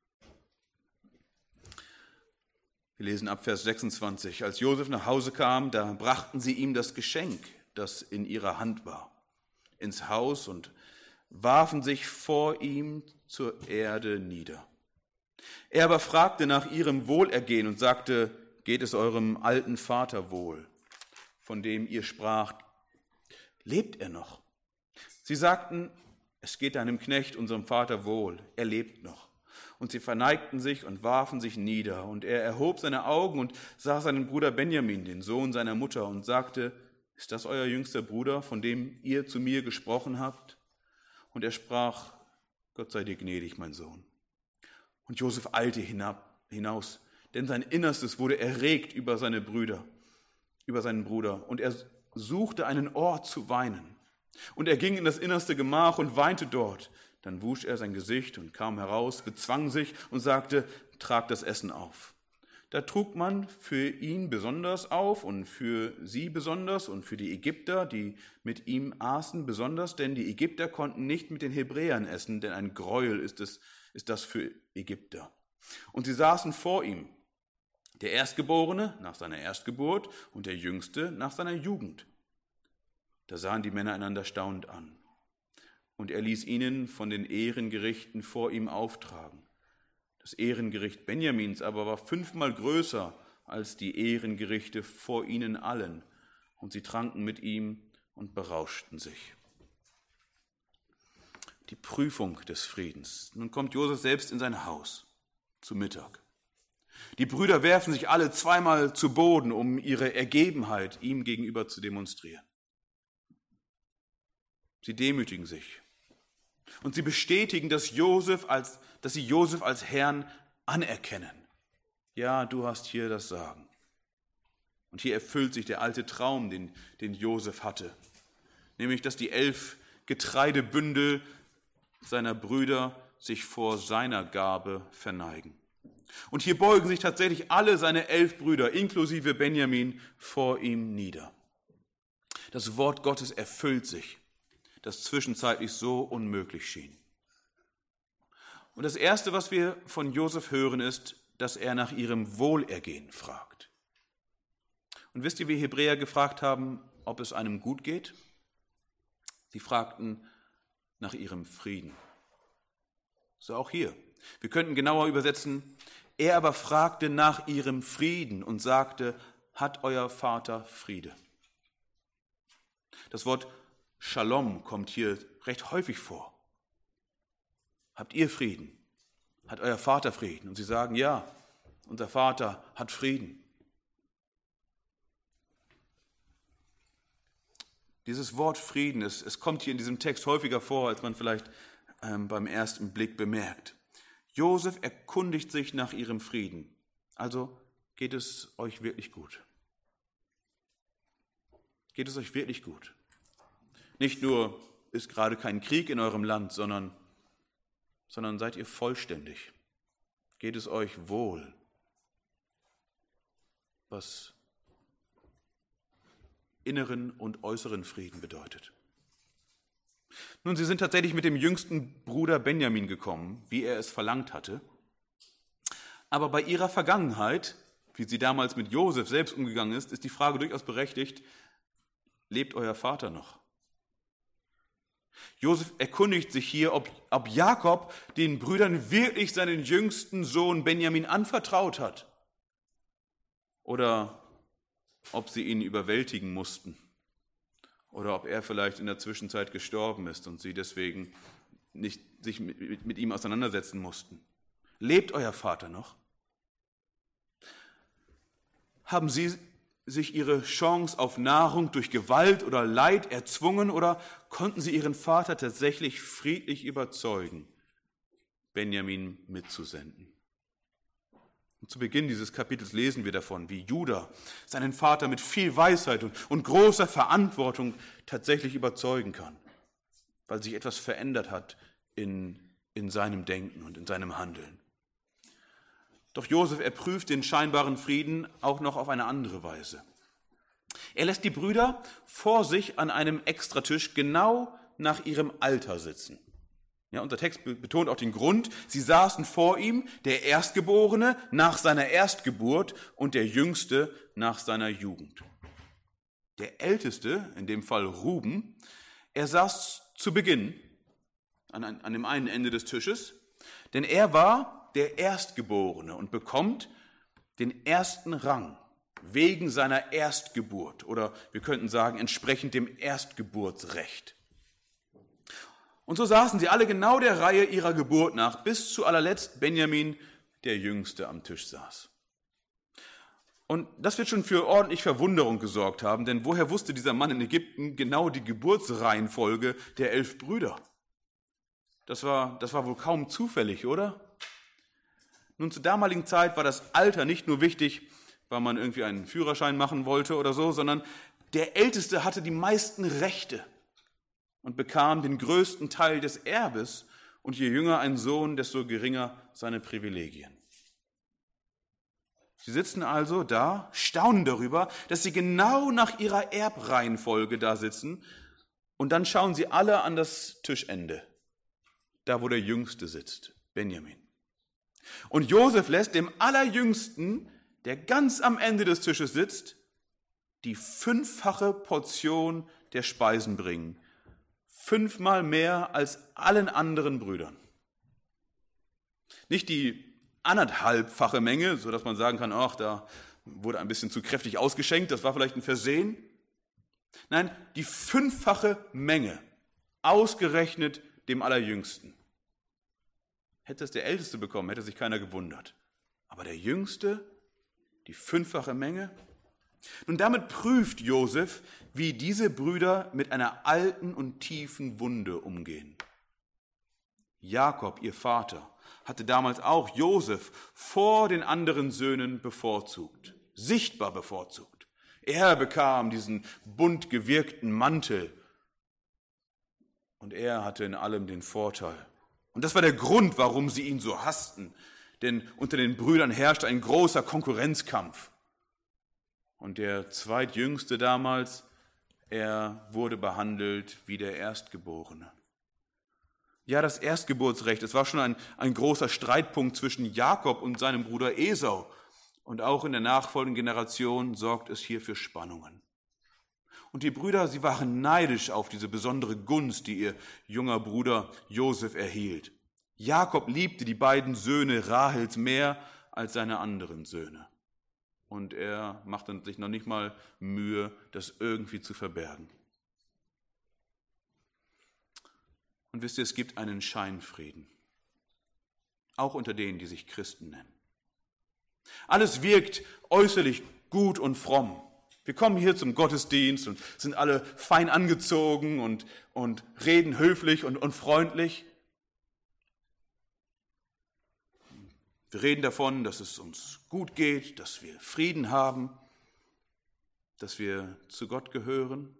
[SPEAKER 1] Wir lesen ab Vers 26. Als Josef nach Hause kam, da brachten sie ihm das Geschenk, das in ihrer Hand war, ins Haus und warfen sich vor ihm zur Erde nieder. Er aber fragte nach ihrem Wohlergehen und sagte: Geht es eurem alten Vater wohl, von dem ihr spracht, lebt er noch? Sie sagten: Es geht deinem Knecht, unserem Vater, wohl, er lebt noch. Und sie verneigten sich und warfen sich nieder. Und er erhob seine Augen und sah seinen Bruder Benjamin, den Sohn seiner Mutter, und sagte, ist das euer jüngster Bruder, von dem ihr zu mir gesprochen habt? Und er sprach, Gott sei dir gnädig, mein Sohn. Und Josef eilte hinaus, denn sein Innerstes wurde erregt über seine Brüder, über seinen Bruder. Und er suchte einen Ort zu weinen. Und er ging in das innerste Gemach und weinte dort. Dann wusch er sein Gesicht und kam heraus, bezwang sich und sagte, tragt das Essen auf. Da trug man für ihn besonders auf und für sie besonders und für die Ägypter, die mit ihm aßen, besonders, denn die Ägypter konnten nicht mit den Hebräern essen, denn ein Gräuel ist das für Ägypter. Und sie saßen vor ihm, der Erstgeborene nach seiner Erstgeburt und der Jüngste nach seiner Jugend. Da sahen die Männer einander staunend an. Und er ließ ihnen von den Ehrengerichten vor ihm auftragen. Das Ehrengericht Benjamins aber war 5-mal größer als die Ehrengerichte vor ihnen allen. Und sie tranken mit ihm und berauschten sich. Die Prüfung des Friedens. Nun kommt Josef selbst in sein Haus zu Mittag. Die Brüder werfen sich alle 2-mal zu Boden, um ihre Ergebenheit ihm gegenüber zu demonstrieren. Sie demütigen sich. Und sie bestätigen, dass sie Josef als Herrn anerkennen. Ja, du hast hier das Sagen. Und hier erfüllt sich der alte Traum, den Josef hatte. Nämlich, dass die 11 Getreidebündel seiner Brüder sich vor seiner Gabe verneigen. Und hier beugen sich tatsächlich alle seine 11 Brüder, inklusive Benjamin, vor ihm nieder. Das Wort Gottes erfüllt sich, das zwischenzeitlich so unmöglich schien. Und das Erste, was wir von Josef hören, ist, dass er nach ihrem Wohlergehen fragt. Und wisst ihr, wie Hebräer gefragt haben, ob es einem gut geht? Sie fragten nach ihrem Frieden. So auch hier. Wir könnten genauer übersetzen, er aber fragte nach ihrem Frieden und sagte, hat euer Vater Friede? Das Wort Shalom kommt hier recht häufig vor. Habt ihr Frieden? Hat euer Vater Frieden? Und sie sagen, ja, unser Vater hat Frieden. Dieses Wort Frieden, es kommt hier in diesem Text häufiger vor, als man vielleicht beim ersten Blick bemerkt. Josef erkundigt sich nach ihrem Frieden. Also geht es euch wirklich gut? Geht es euch wirklich gut? Nicht nur ist gerade kein Krieg in eurem Land, sondern seid ihr vollständig? Geht es euch wohl? Was inneren und äußeren Frieden bedeutet. Nun, sie sind tatsächlich mit dem jüngsten Bruder Benjamin gekommen, wie er es verlangt hatte. Aber bei ihrer Vergangenheit, wie sie damals mit Josef selbst umgegangen ist die Frage durchaus berechtigt, lebt euer Vater noch? Josef erkundigt sich hier, ob Jakob den Brüdern wirklich seinen jüngsten Sohn Benjamin anvertraut hat oder ob sie ihn überwältigen mussten oder ob er vielleicht in der Zwischenzeit gestorben ist und sie deswegen nicht sich mit ihm auseinandersetzen mussten. Lebt euer Vater noch? Haben sie sich ihre Chance auf Nahrung durch Gewalt oder Leid erzwungen oder konnten sie ihren Vater tatsächlich friedlich überzeugen, Benjamin mitzusenden? Und zu Beginn dieses Kapitels lesen wir davon, wie Juda seinen Vater mit viel Weisheit und großer Verantwortung tatsächlich überzeugen kann, weil sich etwas verändert hat in seinem Denken und in seinem Handeln. Doch Josef erprüft den scheinbaren Frieden auch noch auf eine andere Weise. Er lässt die Brüder vor sich an einem Extratisch genau nach ihrem Alter sitzen. Ja, unser Text betont auch den Grund. Sie saßen vor ihm, der Erstgeborene nach seiner Erstgeburt und der Jüngste nach seiner Jugend. Der Älteste, in dem Fall Ruben, er saß zu Beginn an dem einen Ende des Tisches, denn er war der Erstgeborene und bekommt den ersten Rang wegen seiner Erstgeburt oder wir könnten sagen entsprechend dem Erstgeburtsrecht. Und so saßen sie alle genau der Reihe ihrer Geburt nach, bis zu allerletzt Benjamin, der Jüngste, am Tisch saß. Und das wird schon für ordentlich Verwunderung gesorgt haben, denn woher wusste dieser Mann in Ägypten genau die Geburtsreihenfolge der 11 Brüder? Das war wohl kaum zufällig, oder? Nun, zur damaligen Zeit war das Alter nicht nur wichtig, weil man irgendwie einen Führerschein machen wollte oder so, sondern der Älteste hatte die meisten Rechte und bekam den größten Teil des Erbes, und je jünger ein Sohn, desto geringer seine Privilegien. Sie sitzen also da, staunen darüber, dass sie genau nach ihrer Erbreihenfolge da sitzen, und dann schauen sie alle an das Tischende, da wo der Jüngste sitzt, Benjamin. Und Josef lässt dem Allerjüngsten, der ganz am Ende des Tisches sitzt, die 5-fache Portion der Speisen bringen. 5-mal mehr als allen anderen Brüdern. Nicht die 1,5-fache Menge, sodass man sagen kann, ach, da wurde ein bisschen zu kräftig ausgeschenkt, das war vielleicht ein Versehen. Nein, die 5-fache Menge, ausgerechnet dem Allerjüngsten. Hätte es der Älteste bekommen, hätte sich keiner gewundert. Aber der Jüngste, die 5-fache Menge. Nun, damit prüft Josef, wie diese Brüder mit einer alten und tiefen Wunde umgehen. Jakob, ihr Vater, hatte damals auch Josef vor den anderen Söhnen bevorzugt, sichtbar bevorzugt. Er bekam diesen bunt gewirkten Mantel und er hatte in allem den Vorteil. Und das war der Grund, warum sie ihn so hassten, denn unter den Brüdern herrschte ein großer Konkurrenzkampf. Und der Zweitjüngste damals, er wurde behandelt wie der Erstgeborene. Ja, das Erstgeburtsrecht, es war schon ein großer Streitpunkt zwischen Jakob und seinem Bruder Esau. Und auch in der nachfolgenden Generation sorgt es hier für Spannungen. Und die Brüder, sie waren neidisch auf diese besondere Gunst, die ihr junger Bruder Josef erhielt. Jakob liebte die beiden Söhne Rahels mehr als seine anderen Söhne. Und er machte sich noch nicht mal Mühe, das irgendwie zu verbergen. Und wisst ihr, es gibt einen Scheinfrieden, auch unter denen, die sich Christen nennen. Alles wirkt äußerlich gut und fromm. Wir kommen hier zum Gottesdienst und sind alle fein angezogen und reden höflich und freundlich. Wir reden davon, dass es uns gut geht, dass wir Frieden haben, dass wir zu Gott gehören.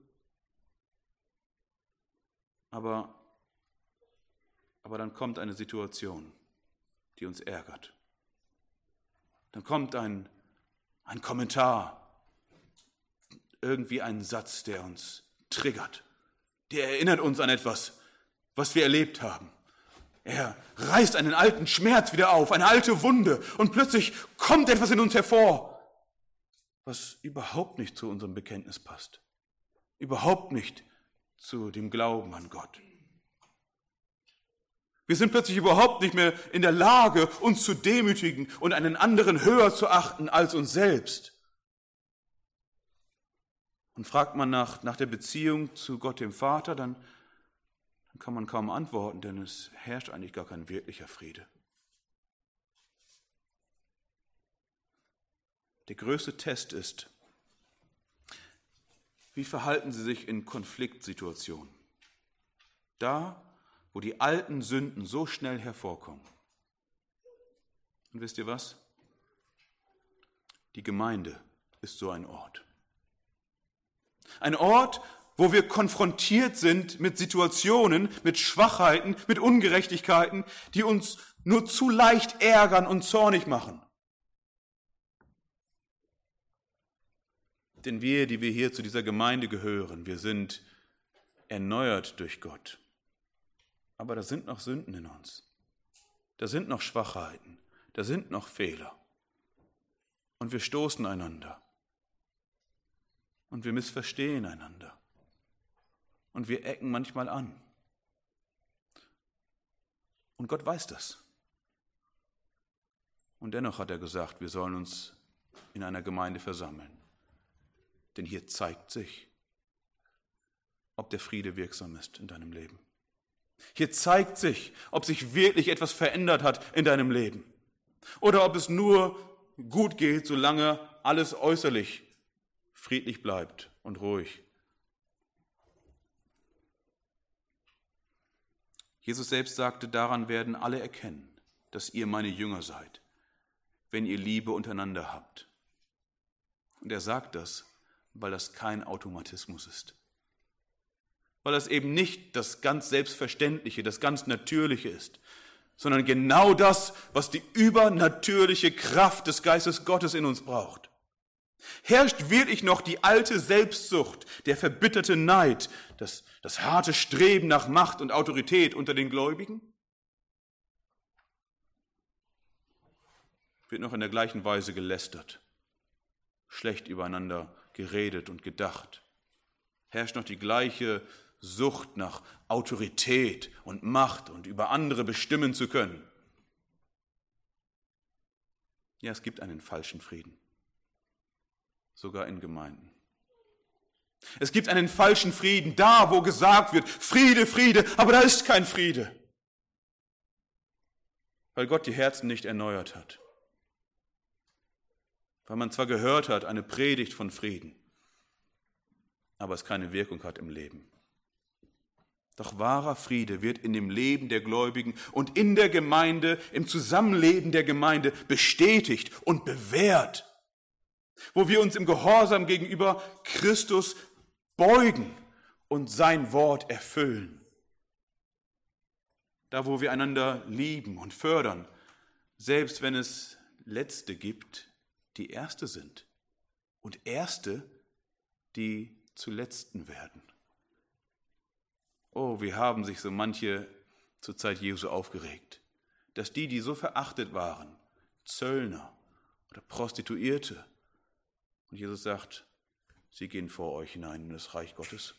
[SPEAKER 1] Aber dann kommt eine Situation, die uns ärgert. Dann kommt ein Kommentar, irgendwie ein Satz, der uns triggert. Der erinnert uns an etwas, was wir erlebt haben. Er reißt einen alten Schmerz wieder auf, eine alte Wunde, und plötzlich kommt etwas in uns hervor, was überhaupt nicht zu unserem Bekenntnis passt. Überhaupt nicht zu dem Glauben an Gott. Wir sind plötzlich überhaupt nicht mehr in der Lage, uns zu demütigen und einen anderen höher zu achten als uns selbst. Und fragt man nach der Beziehung zu Gott dem Vater, dann kann man kaum antworten, denn es herrscht eigentlich gar kein wirklicher Friede. Der größte Test ist, wie verhalten Sie sich in Konfliktsituationen? Da, wo die alten Sünden so schnell hervorkommen. Und wisst ihr was? Die Gemeinde ist so ein Ort. Ein Ort, wo wir konfrontiert sind mit Situationen, mit Schwachheiten, mit Ungerechtigkeiten, die uns nur zu leicht ärgern und zornig machen. Denn wir, die wir hier zu dieser Gemeinde gehören, wir sind erneuert durch Gott. Aber da sind noch Sünden in uns. Da sind noch Schwachheiten. Da sind noch Fehler. Und wir stoßen einander. Und wir missverstehen einander. Und wir ecken manchmal an. Und Gott weiß das. Und dennoch hat er gesagt, wir sollen uns in einer Gemeinde versammeln. Denn hier zeigt sich, ob der Friede wirksam ist in deinem Leben. Hier zeigt sich, ob sich wirklich etwas verändert hat in deinem Leben oder ob es nur gut geht, solange alles äußerlich friedlich bleibt und ruhig. Jesus selbst sagte, daran werden alle erkennen, dass ihr meine Jünger seid, wenn ihr Liebe untereinander habt. Und er sagt das, weil das kein Automatismus ist. Weil das eben nicht das ganz Selbstverständliche, das ganz Natürliche ist, sondern genau das, was die übernatürliche Kraft des Geistes Gottes in uns braucht. Herrscht wirklich noch die alte Selbstsucht, der verbitterte Neid, das harte Streben nach Macht und Autorität unter den Gläubigen? Wird noch in der gleichen Weise gelästert, schlecht übereinander geredet und gedacht? Herrscht noch die gleiche Sucht nach Autorität und Macht und über andere bestimmen zu können? Ja, es gibt einen falschen Frieden, sogar in Gemeinden. Es gibt einen falschen Frieden, da wo gesagt wird, Friede, Friede, aber da ist kein Friede, weil Gott die Herzen nicht erneuert hat. Weil man zwar gehört hat, eine Predigt von Frieden, aber es keine Wirkung hat im Leben. Doch wahrer Friede wird in dem Leben der Gläubigen und in der Gemeinde, im Zusammenleben der Gemeinde bestätigt und bewährt, wo wir uns im Gehorsam gegenüber Christus beugen und sein Wort erfüllen. Da, wo wir einander lieben und fördern, selbst wenn es Letzte gibt, die Erste sind und Erste, die zu Letzten werden. Oh, wie haben sich so manche zur Zeit Jesu aufgeregt, dass die so verachtet waren, Zöllner oder Prostituierte, und Jesus sagt, sie gehen vor euch hinein in das Reich Gottes.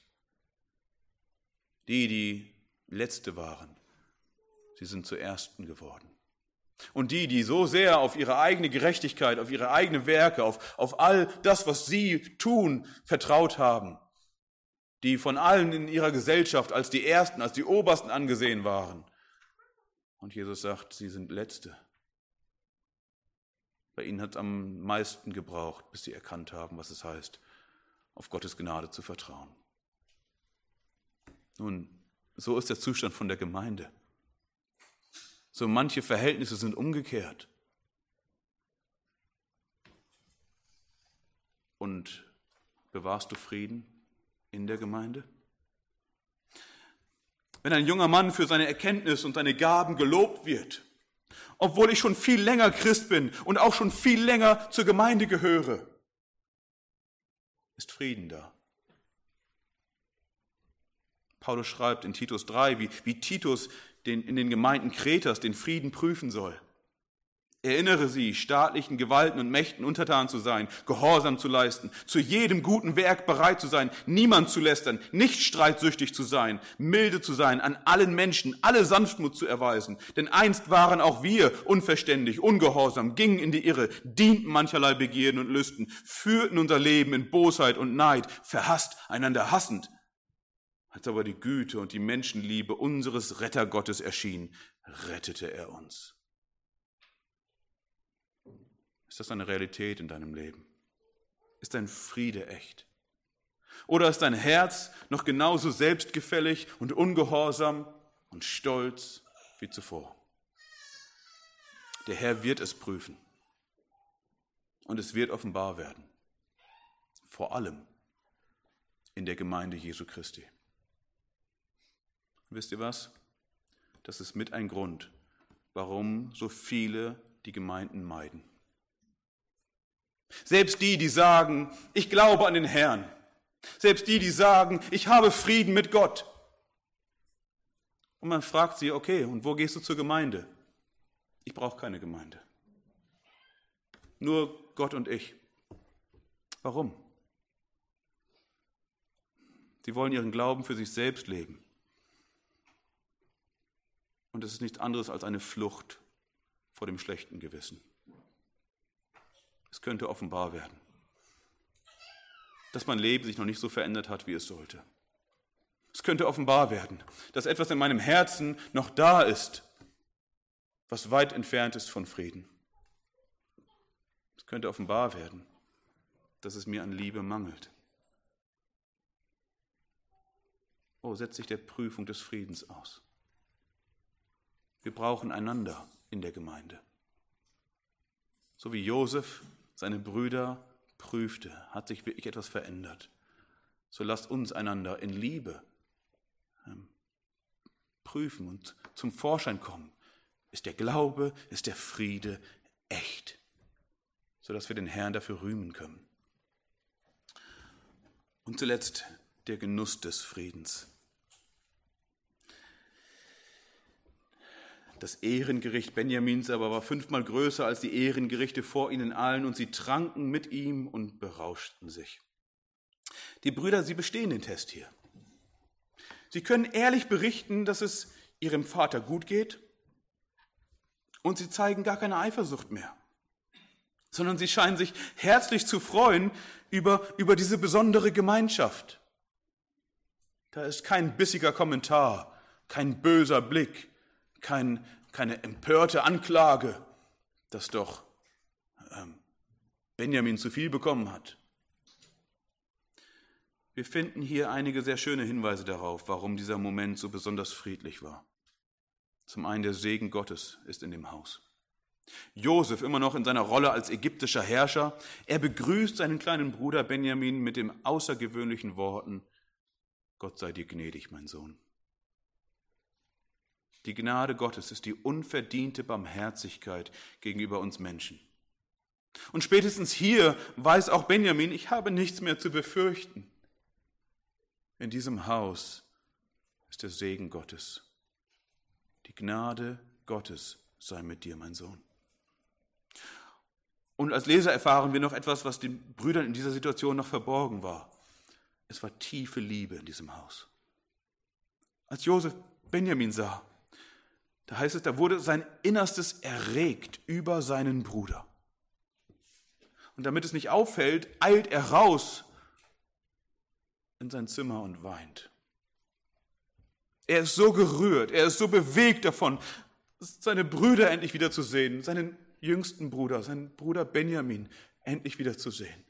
[SPEAKER 1] Die Letzte waren, sie sind zu Ersten geworden. Und die so sehr auf ihre eigene Gerechtigkeit, auf ihre eigenen Werke, auf all das, was sie tun, vertraut haben, die von allen in ihrer Gesellschaft als die Ersten, als die Obersten angesehen waren. Und Jesus sagt, sie sind Letzte. Bei ihnen hat es am meisten gebraucht, bis sie erkannt haben, was es heißt, auf Gottes Gnade zu vertrauen. Nun, so ist der Zustand von der Gemeinde. So manche Verhältnisse sind umgekehrt. Und bewahrst du Frieden in der Gemeinde? Wenn ein junger Mann für seine Erkenntnis und seine Gaben gelobt wird, obwohl ich schon viel länger Christ bin und auch schon viel länger zur Gemeinde gehöre, ist Frieden da. Paulus schreibt in Titus 3, wie Titus in den Gemeinden Kretas den Frieden prüfen soll. Erinnere sie, staatlichen Gewalten und Mächten untertan zu sein, Gehorsam zu leisten, zu jedem guten Werk bereit zu sein, niemand zu lästern, nicht streitsüchtig zu sein, milde zu sein, an allen Menschen alle Sanftmut zu erweisen. Denn einst waren auch wir unverständig, ungehorsam, gingen in die Irre, dienten mancherlei Begierden und Lüsten, führten unser Leben in Bosheit und Neid, verhasst, einander hassend. Als aber die Güte und die Menschenliebe unseres Rettergottes erschien, rettete er uns. Ist das eine Realität in deinem Leben? Ist dein Friede echt? Oder ist dein Herz noch genauso selbstgefällig und ungehorsam und stolz wie zuvor? Der Herr wird es prüfen und es wird offenbar werden. Vor allem in der Gemeinde Jesu Christi. Wisst ihr was? Das ist mit ein Grund, warum so viele die Gemeinden meiden. Selbst die sagen, ich glaube an den Herrn. Selbst die sagen, ich habe Frieden mit Gott. Und man fragt sie, okay, und wo gehst du zur Gemeinde? Ich brauche keine Gemeinde. Nur Gott und ich. Warum? Sie wollen ihren Glauben für sich selbst leben. Und es ist nichts anderes als eine Flucht vor dem schlechten Gewissen. Es könnte offenbar werden, dass mein Leben sich noch nicht so verändert hat, wie es sollte. Es könnte offenbar werden, dass etwas in meinem Herzen noch da ist, was weit entfernt ist von Frieden. Es könnte offenbar werden, dass es mir an Liebe mangelt. Oh, setzt sich der Prüfung des Friedens aus. Wir brauchen einander in der Gemeinde. So wie Josef seine Brüder prüfte, hat sich wirklich etwas verändert. So lasst uns einander in Liebe prüfen und zum Vorschein kommen. Ist der Glaube, ist der Friede echt, sodass wir den Herrn dafür rühmen können. Und zuletzt der Genuss des Friedens. Das Ehrengericht Benjamins aber war 5-mal größer als die Ehrengerichte vor ihnen allen, und sie tranken mit ihm und berauschten sich. Die Brüder, sie bestehen den Test hier. Sie können ehrlich berichten, dass es ihrem Vater gut geht, und sie zeigen gar keine Eifersucht mehr, sondern sie scheinen sich herzlich zu freuen über diese besondere Gemeinschaft. Da ist kein bissiger Kommentar, kein böser Blick, keine empörte Anklage, dass doch Benjamin zu viel bekommen hat. Wir finden hier einige sehr schöne Hinweise darauf, warum dieser Moment so besonders friedlich war. Zum einen der Segen Gottes ist in dem Haus. Josef, immer noch in seiner Rolle als ägyptischer Herrscher, er begrüßt seinen kleinen Bruder Benjamin mit den außergewöhnlichen Worten: Gott sei dir gnädig, mein Sohn. Die Gnade Gottes ist die unverdiente Barmherzigkeit gegenüber uns Menschen. Und spätestens hier weiß auch Benjamin, ich habe nichts mehr zu befürchten. In diesem Haus ist der Segen Gottes. Die Gnade Gottes sei mit dir, mein Sohn. Und als Leser erfahren wir noch etwas, was den Brüdern in dieser Situation noch verborgen war. Es war tiefe Liebe in diesem Haus. Als Josef Benjamin sah, da heißt es, da wurde sein Innerstes erregt über seinen Bruder. Und damit es nicht auffällt, eilt er raus in sein Zimmer und weint. Er ist so gerührt, er ist so bewegt davon, seine Brüder endlich wiederzusehen, seinen jüngsten Bruder, seinen Bruder Benjamin endlich wiederzusehen.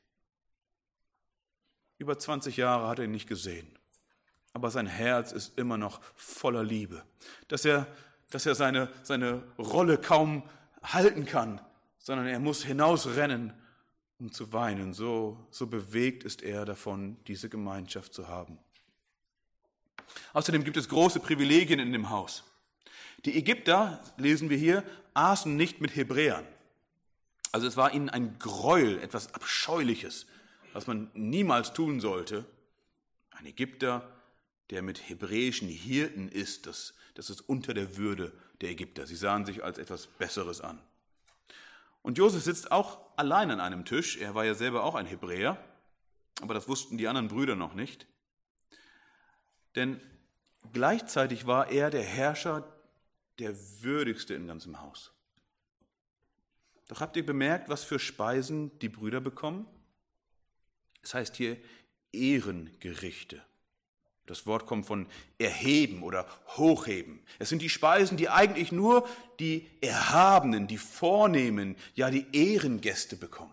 [SPEAKER 1] Über 20 Jahre hat er ihn nicht gesehen, aber sein Herz ist immer noch voller Liebe, dass er seine Rolle kaum halten kann, sondern er muss hinausrennen, um zu weinen. So bewegt ist er davon, diese Gemeinschaft zu haben. Außerdem gibt es große Privilegien in dem Haus. Die Ägypter, lesen wir hier, aßen nicht mit Hebräern. Also es war ihnen ein Gräuel, etwas Abscheuliches, was man niemals tun sollte. Ein Ägypter, der mit hebräischen Hirten isst, das ist unter der Würde der Ägypter. Sie sahen sich als etwas Besseres an. Und Josef sitzt auch allein an einem Tisch. Er war ja selber auch ein Hebräer, aber das wussten die anderen Brüder noch nicht. Denn gleichzeitig war er der Herrscher, der würdigste im ganzen Haus. Doch habt ihr bemerkt, was für Speisen die Brüder bekommen? Es heißt hier Ehrengerichte. Das Wort kommt von erheben oder hochheben. Es sind die Speisen, die eigentlich nur die Erhabenen, die Vornehmen, ja die Ehrengäste bekommen.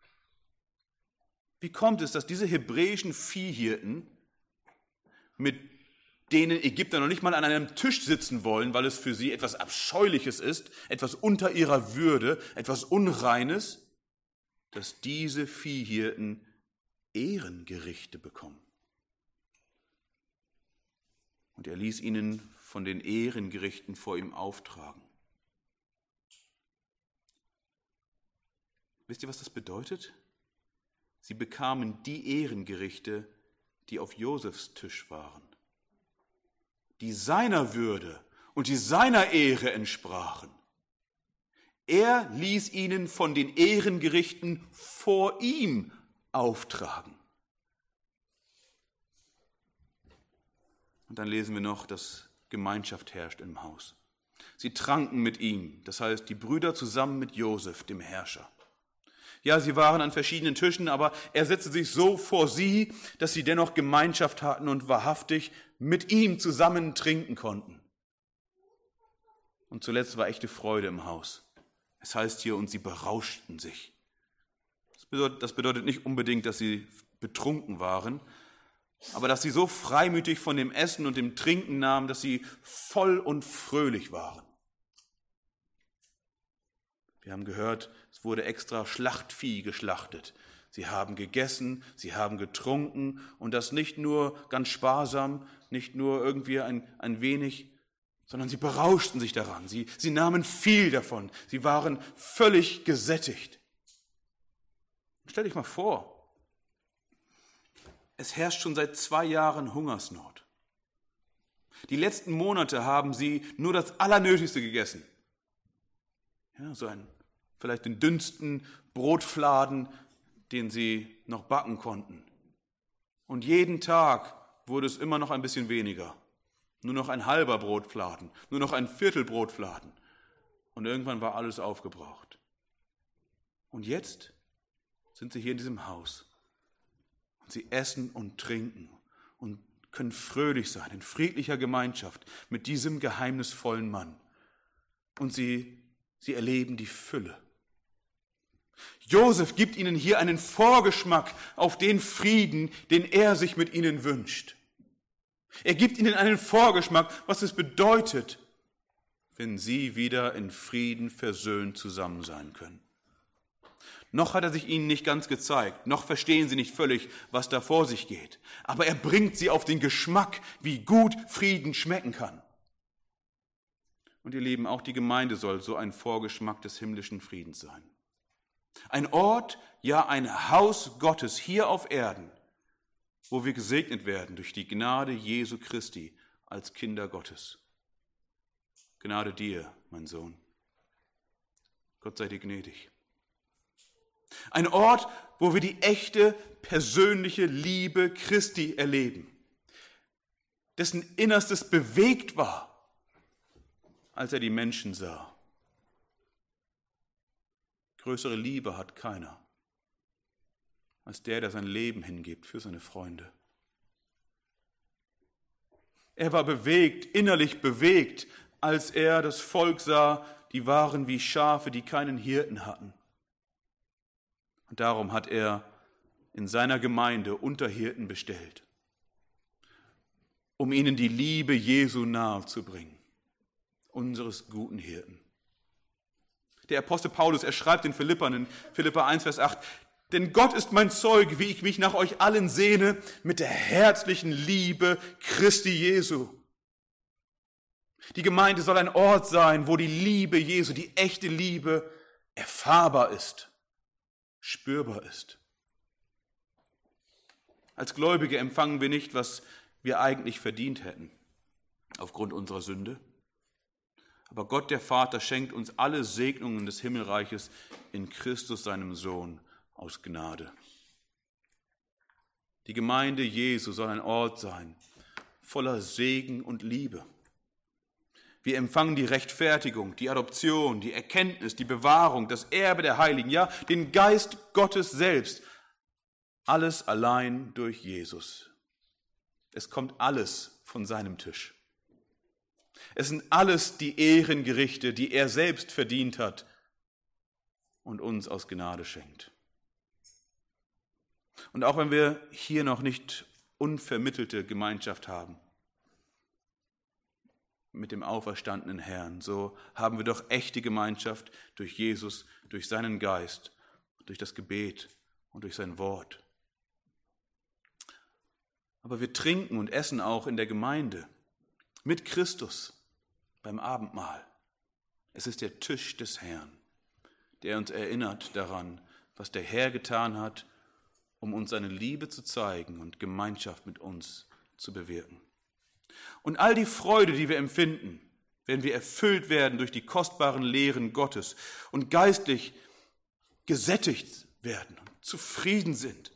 [SPEAKER 1] Wie kommt es, dass diese hebräischen Viehhirten, mit denen Ägypter noch nicht mal an einem Tisch sitzen wollen, weil es für sie etwas Abscheuliches ist, etwas unter ihrer Würde, etwas Unreines, dass diese Viehhirten Ehrengerichte bekommen? Und er ließ ihnen von den Ehrengerichten vor ihm auftragen. Wisst ihr, was das bedeutet? Sie bekamen die Ehrengerichte, die auf Josefs Tisch waren, die seiner Würde und die seiner Ehre entsprachen. Er ließ ihnen von den Ehrengerichten vor ihm auftragen. Und dann lesen wir noch, dass Gemeinschaft herrscht im Haus. Sie tranken mit ihm, das heißt die Brüder zusammen mit Josef, dem Herrscher. Ja, sie waren an verschiedenen Tischen, aber er setzte sich so vor sie, dass sie dennoch Gemeinschaft hatten und wahrhaftig mit ihm zusammen trinken konnten. Und zuletzt war echte Freude im Haus. Es heißt hier, und sie berauschten sich. Das bedeutet nicht unbedingt, dass sie betrunken waren, aber dass sie so freimütig von dem Essen und dem Trinken nahmen, dass sie voll und fröhlich waren. Wir haben gehört, es wurde extra Schlachtvieh geschlachtet. Sie haben gegessen, sie haben getrunken und das nicht nur ganz sparsam, nicht nur irgendwie ein wenig, sondern sie berauschten sich daran. Sie nahmen viel davon. Sie waren völlig gesättigt. Stell dich mal vor, es herrscht schon seit 2 Jahren Hungersnot. Die letzten Monate haben sie nur das Allernötigste gegessen. Ja, vielleicht den dünnsten Brotfladen, den sie noch backen konnten. Und jeden Tag wurde es immer noch ein bisschen weniger. Nur noch ein halber Brotfladen, nur noch ein Viertel Brotfladen. Und irgendwann war alles aufgebraucht. Und jetzt sind sie hier in diesem Haus. Und sie essen und trinken und können fröhlich sein, in friedlicher Gemeinschaft mit diesem geheimnisvollen Mann. Und sie erleben die Fülle. Josef gibt ihnen hier einen Vorgeschmack auf den Frieden, den er sich mit ihnen wünscht. Er gibt ihnen einen Vorgeschmack, was es bedeutet, wenn sie wieder in Frieden versöhnt zusammen sein können. Noch hat er sich ihnen nicht ganz gezeigt, noch verstehen sie nicht völlig, was da vor sich geht. Aber er bringt sie auf den Geschmack, wie gut Frieden schmecken kann. Und ihr Lieben, auch die Gemeinde soll so ein Vorgeschmack des himmlischen Friedens sein. Ein Ort, ja ein Haus Gottes hier auf Erden, wo wir gesegnet werden durch die Gnade Jesu Christi als Kinder Gottes. Gnade dir, mein Sohn. Gott sei dir gnädig. Ein Ort, wo wir die echte, persönliche Liebe Christi erleben, dessen Innerstes bewegt war, als er die Menschen sah. Größere Liebe hat keiner, als der sein Leben hingibt für seine Freunde. Er war bewegt, innerlich bewegt, als er das Volk sah, die waren wie Schafe, die keinen Hirten hatten. Und darum hat er in seiner Gemeinde Unterhirten bestellt, um ihnen die Liebe Jesu nahezubringen, unseres guten Hirten. Der Apostel Paulus, er schreibt den Philippern in Philipper 1, Vers 8, denn Gott ist mein Zeuge, wie ich mich nach euch allen sehne, mit der herzlichen Liebe Christi Jesu. Die Gemeinde soll ein Ort sein, wo die Liebe Jesu, die echte Liebe, erfahrbar ist, spürbar ist. Als Gläubige empfangen wir nicht, was wir eigentlich verdient hätten, aufgrund unserer Sünde. Aber Gott, der Vater, schenkt uns alle Segnungen des Himmelreiches in Christus, seinem Sohn, aus Gnade. Die Gemeinde Jesu soll ein Ort sein, voller Segen und Liebe. Wir empfangen die Rechtfertigung, die Adoption, die Erkenntnis, die Bewahrung, das Erbe der Heiligen, ja, den Geist Gottes selbst. Alles allein durch Jesus. Es kommt alles von seinem Tisch. Es sind alles die Ehrengerichte, die er selbst verdient hat und uns aus Gnade schenkt. Und auch wenn wir hier noch nicht unvermittelte Gemeinschaft haben mit dem auferstandenen Herrn, so haben wir doch echte Gemeinschaft durch Jesus, durch seinen Geist, durch das Gebet und durch sein Wort. Aber wir trinken und essen auch in der Gemeinde mit Christus beim Abendmahl. Es ist der Tisch des Herrn, der uns erinnert daran, was der Herr getan hat, um uns seine Liebe zu zeigen und Gemeinschaft mit uns zu bewirken. Und all die Freude, die wir empfinden, wenn wir erfüllt werden durch die kostbaren Lehren Gottes und geistlich gesättigt werden und zufrieden sind,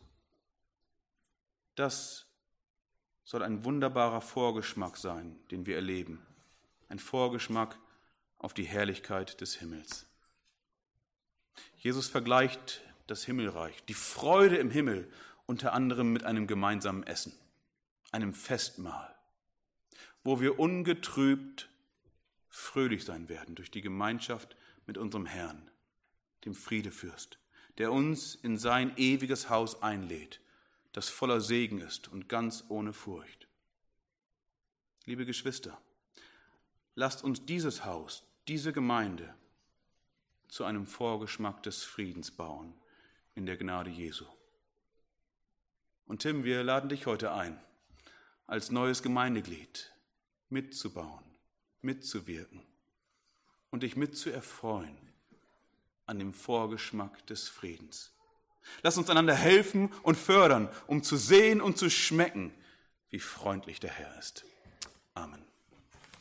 [SPEAKER 1] das soll ein wunderbarer Vorgeschmack sein, den wir erleben. Ein Vorgeschmack auf die Herrlichkeit des Himmels. Jesus vergleicht das Himmelreich, die Freude im Himmel, unter anderem mit einem gemeinsamen Essen, einem Festmahl, wo wir ungetrübt fröhlich sein werden durch die Gemeinschaft mit unserem Herrn, dem Friedefürst, der uns in sein ewiges Haus einlädt, das voller Segen ist und ganz ohne Furcht. Liebe Geschwister, lasst uns dieses Haus, diese Gemeinde zu einem Vorgeschmack des Friedens bauen in der Gnade Jesu. Und Tim, wir laden dich heute ein, als neues Gemeindeglied mitzubauen, mitzuwirken und dich mitzuerfreuen an dem Vorgeschmack des Friedens. Lass uns einander helfen und fördern, um zu sehen und zu schmecken, wie freundlich der Herr ist. Amen.